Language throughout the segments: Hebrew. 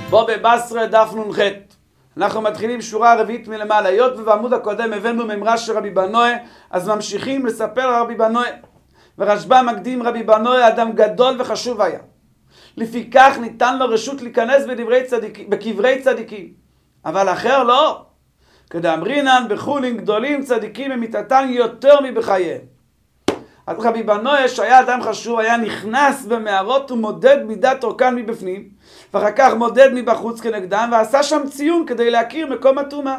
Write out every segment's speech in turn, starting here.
בו בבשרה דף נ"ח. אנחנו מתחילים שורה רביעית מלמעלה. היות ובעמוד הקודם הבאנו ממרה של רבי בנוי, אז ממשיכים לספר על רבי בנוי. ורשב"א מקדים רבי בנוי אדם גדול וחשוב היה. לפיכך ניתן לו רשות להיכנס בקברי צדיקים. אבל אחר לא. כדאמרינן בחולין גדולים צדיקים במיתתן יותר מבחייהם. אז רבי בנוי שהיה אדם חשוב היה נכנס במערות ומודד מידת אורכן מבפנים, ואחר כך מודד מבחוץ כנגדם, ועשה שם ציון כדי להכיר מקום הטומאה.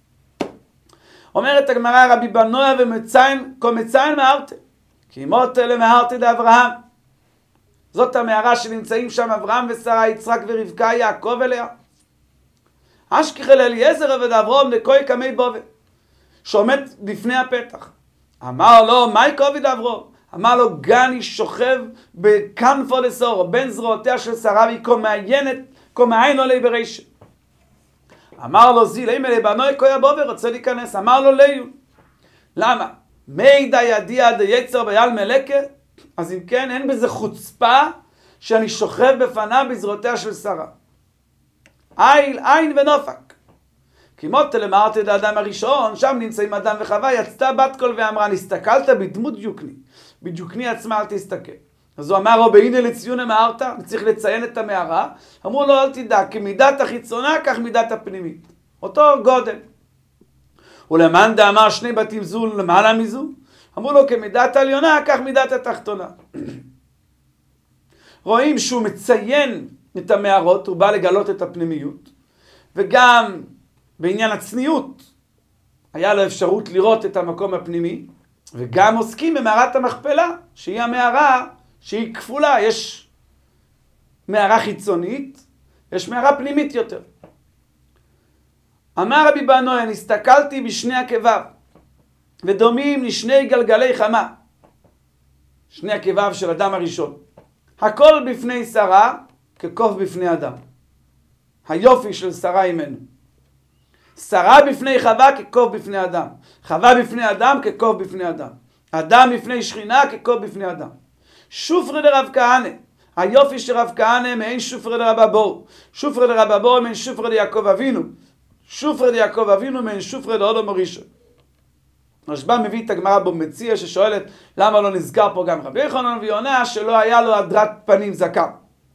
אומרת הגמרא רבי בנוי ומציין מהרתי, כי מות למהרתי לאברהם. זאת המערה שנמצאים שם אברהם ושרה, יצחק ורבקה, יעקב ולאה. אשכחל אליעזר עבד אברהם לקוי קמי בובה, שעומד לפני הפתח. אמר לו, מהי כובד אברהם? אמר לו, גני שוכב בכנפו לסור, בין זרועותיה של שרה, והיא כה מעין עולי ברשת. אמר לו, זיל, אם אלי בנוי כוי הבובה רוצה להיכנס. אמר לו, ליו. למה? מידע ידיע דייצר ביל מלקה? אז אם כן, אין בזה חוצפה שאני שוכב בפניו בזרועותיה של שרה. עין ונופק. כי מות למהרתי לאדם הראשון, שם נמצאים אדם וחווה, יצתה בת קול ואמרה, נסתכלת בדמות דיוקני. בדיוקני עצמה אל תסתכל. אז הוא אמר לו, בהנה לציון מהרת, צריך לציין את המערה. אמרו לו, אל תדע, כי מידת החיצונה, כך מידת הפנימית. אותו גודל. ולמאן דאמר שני בתים זו למעלה מזו, אמרו לו, כמידת העליונה, כך מידת התחתונה. רואים שהוא מציין את המערות, הוא בא לגלות את הפנימיות, וגם בעניין הצניעות, היה לו אפשרות לראות את המקום הפנימי, וגם עוסקים במערת המכפלה, שהיא המערה שהיא כפולה. יש מערה חיצונית, יש מערה פנימית יותר. אמר רבי בנוי, נסתכלתי בשני עקביו, ודומים לשני גלגלי חמה. שני עקביו של אדם הראשון. הכל בפני שרה, כקוף בפני אדם. היופי של שרה עימנו. שרה בפני חווה כקוף בפני אדם. חווה בפני אדם כקוף בפני אדם. אדם בפני שכינה כקוף בפני אדם. שופרי דרב כהנא. היופי של רב כהנא מעין שופרי דרב אבור. שופרי דרב אבור מעין שופרי ליעקב אבינו. שופרי ליעקב אבינו מעין שופרי לאודום הראשון. רשב"א מביא את הגמרא במציע ששואלת למה לא נזכר פה גם רבי יוחנן, ויונה שלא היה לו הדרת פנים זקן.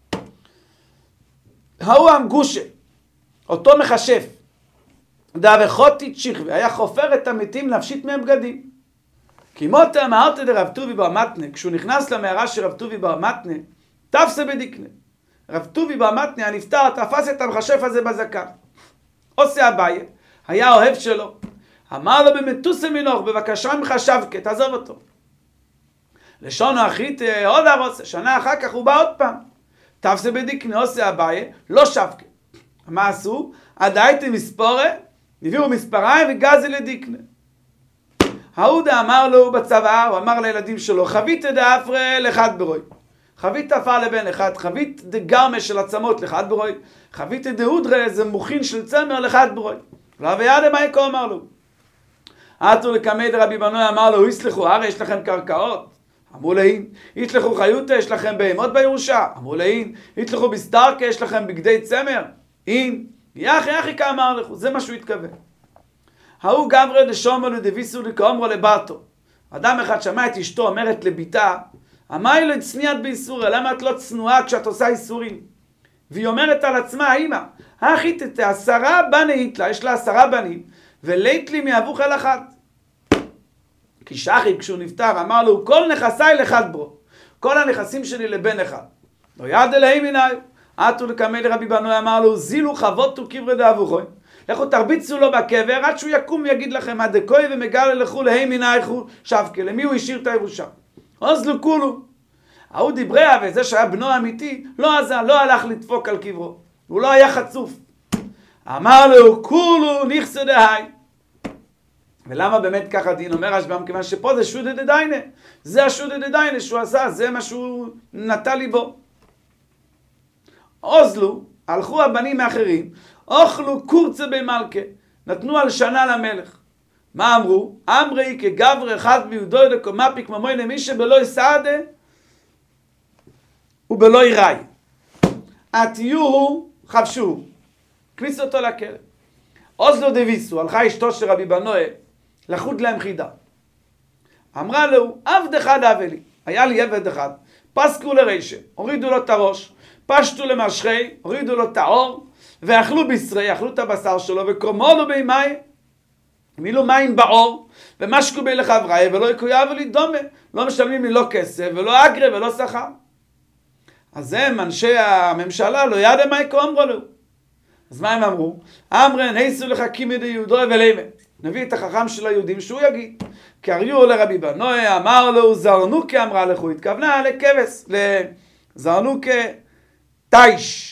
ההוא המגושה, אותו מחשף, דאבכותי צ'יכבי, היה חופר את המתים להפשיט מהם בגדים. כי מותה מהרתי דרב טובי בר מתנה, כשהוא נכנס למערה של רב טובי בר מתנה, תפסה בדקנה. רב טובי בר מתנה הנפטר תפס את המחשף הזה בזקן. עושה אביי, היה אוהב שלו. אמר לו במטוסה מנוח, בבקשה ממך שבקה, תעזוב אותו. לשונו אחית עוד הרוסה, שנה אחר כך הוא בא עוד פעם. תפסה בדקנה, עושה אביי, לא שבקה. מה עשו? עד הייתי מספורה, הביאו מספריים וגזי לדקנה. ההודה אמר לו בצבא, הוא אמר לילדים שלו, חבית דאפרה לחד ברוי. חבית אפר לבן אחד, חבית דגרמה של עצמות לחד ברוי, חבית דהודרה, זה מוכין של צמר לחד ברוי. לא וידע מה יקו אמר לו. עתו לקמי דרבי בנוי אמר לו, יסלחו, הרי יש לכם קרקעות? אמרו להין. יתלכו חיותה, יש לכם בהמות בירושה? אמרו להין. יתלכו בסתרקה, יש לכם בגדי צמר? אין. יחי כאמר לכו, זה מה שהוא התכוון. ההוא גברי דשומו לדביסו לקאומרו לבטו. אדם אחד שמע את אשתו אומרת לביתה, אמי לו צניעת באיסוריה, למה את לא צנועה כשאת עושה איסורים? והיא אומרת על עצמה, אמא, אחית את 10 בנית לה, יש לה 10 בנים, ולית לי מאבוך אל אחת. כי שחי כשהוא נפטר אמר לו, כל נכסיי לחד ברו, כל הנכסים שלי לבן אחד. לא יד אלוהים עיניי. עתו לקמי לרבי בנוי אמר לו, זילו חבוטו קברי דאבוכוי. לכו תרביצו לו בקבר עד שהוא יקום ויגיד לכם, הדקוי ומגלה לכו להם עינייכו שבקה. למי הוא השאיר את הירושה? אז לא כולו. ההוא דיבריה, וזה שהיה בנו אמיתי, לא עזה, לא הלך לדפוק על קברו. הוא לא היה חצוף. אמר לו, כולו נכסה דהי. ולמה באמת ככה דין? אומר רשב"ם, כיוון שפה זה שודא דדיינה. זה השודא דדיינה שהוא עשה, זה מה שהוא נטע ליבו. אוזלו, הלכו הבנים האחרים, אוכלו קורצה במלכה, נתנו על שנה למלך. מה אמרו? אמרי כגבר אחד מיהודוי לקומפי כמו מוינה מי שבלא יסעדה ובלא יראי. התיור הוא חבשו, הכניסו אותו לכלא. אוזלו דוויסו, הלכה אשתו של רבי בנוי, לחוד להם חידה. אמרה לו, עבדך דאבה לי, היה לי עבד אחד, פסקו לרישה, הורידו לו את הראש, פשטו למשחי, הורידו לו את העור, ואכלו בשרי, אכלו את הבשר שלו, וקרומו לו בימי, מילאו מים בעור, ומשקו בי לחברי, ולא יקויבו לי דומה, לא משלמים לי לא כסף, ולא אגרה, ולא שכר. אז הם, אנשי הממשלה, לא ידע מה יקרו אמרו לו. אז מה הם אמרו? אמרן, היסו לך קימי דיהודו ולמה. נביא את החכם של היהודים שהוא יגיד. קריאו לרבי בנוי, אמר לו, זרנוקה אמרה לכו, התכוונה לכבש, לזרנוקה תיש.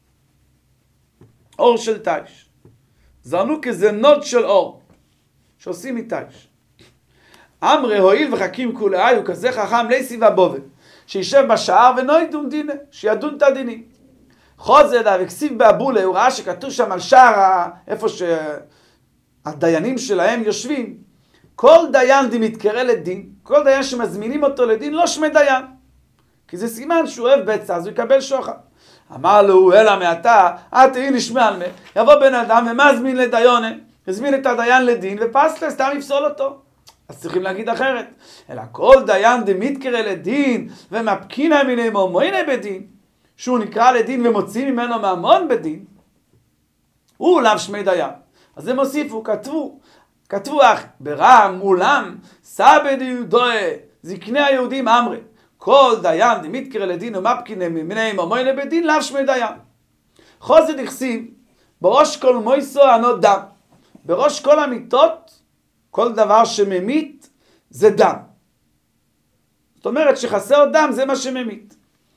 אור של תיש. זרנוקה זה נוד של אור, שעושים מתיש. אמרי, הועיל וחכים כולי, הוא כזה חכם ליסי ובובה, שישב בשער ונוידום דינה, שידון את הדינים. חוזדה וכסיב באבולה, הוא ראה שכתוב שם על שער, איפה שהדיינים שלהם יושבים, כל דיין מתקרא לדין, כל דיין שמזמינים אותו לדין, לא שמי דיין. כי זה סימן שהוא אוהב בצע, אז הוא יקבל שוחד. אמר לו, אלא מעתה, תהי נשמע על מה, יבוא בן אדם ומזמין לדיונה, הזמין את הדיין לדין, ופסלה סתם יפסול אותו. אז צריכים להגיד אחרת. אלא כל דיין מתקרא לדין, ומפקינה מיני מומוינה בדין, שהוא נקרא לדין ומוציא ממנו ממון בדין, הוא לאו שמי דיין. אז הם הוסיפו, כתבו אך, ברם, מולם, סבא דיודוה, זקני היהודים אמרי, כל דיין מתקרא לדין ומפקינה מיני מומוינה בדין, לאו שמי דיין. חוזד הכסיב, בראש כל מויסו ענו דם. בראש כל המיטות, כל דבר שממית זה דם. זאת אומרת שחסר דם זה מה שממית.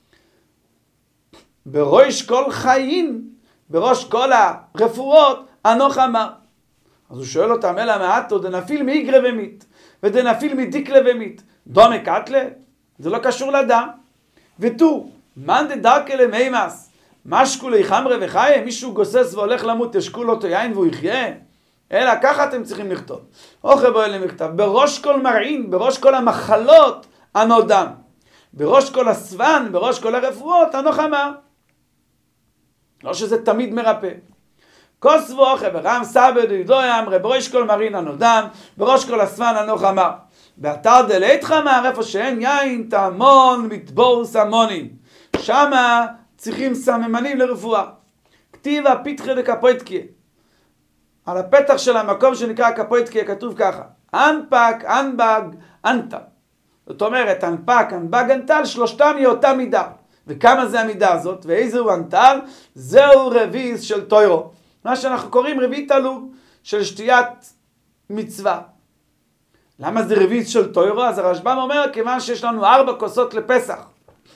בראש כל חיים, בראש כל הרפואות, אנוך אמר. אז הוא שואל אותם, אלא מעטו, דנפיל מאיגרה ומית, ודנפיל מדיקלה ומית. דומה קטלה? זה לא קשור לדם. ותו, מן דדרכה למימס, משקו ליחמרה וחיה, מישהו גוסס והולך למות, תשקו לו אותו יין והוא יחיה. אלא ככה אתם צריכים לכתוב. אוכל בו אלה מכתב, בראש כל מרעין, בראש כל המחלות, אנו דם. בראש כל הסוון, בראש כל הרפואות, אנו חמה. לא שזה תמיד מרפא. כוס ואוכל, ברם סבא דיודו אמרה, בראש כל מרעין, אנו דם, בראש כל הסוון, אנו חמה. באתר דלית חמה, איפה שאין יין, תמון, מטבור סמונים. שמה צריכים סממנים לרפואה. כתיבה פיתחה דקפויטקיה. על הפתח של המקום שנקרא קפויטקיה כתוב ככה, אנפק, אנבג, אנטל. זאת אומרת, אנפק, אנבג, אנטל, שלושתם היא אותה מידה. וכמה זה המידה הזאת? ואיזהו אנטל? זהו רביז של תוירו. מה שאנחנו קוראים רביעית תלוג של שתיית מצווה. למה זה רביז של תוירו? אז הרשב"ם אומר, כיוון שיש לנו 4 כוסות לפסח,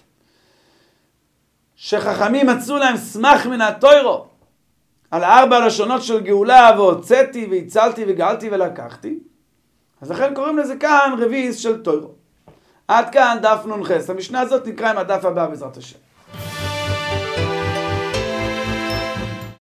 שחכמים מצאו להם סמך מן התוירו, על 4 הלשונות של גאולה, והוצאתי, והצלתי, וגאלתי, ולקחתי. אז לכן קוראים לזה כאן רביז של תוירו. עד כאן דף נ"ח. המשנה הזאת נקרא עם הדף הבא בעזרת השם.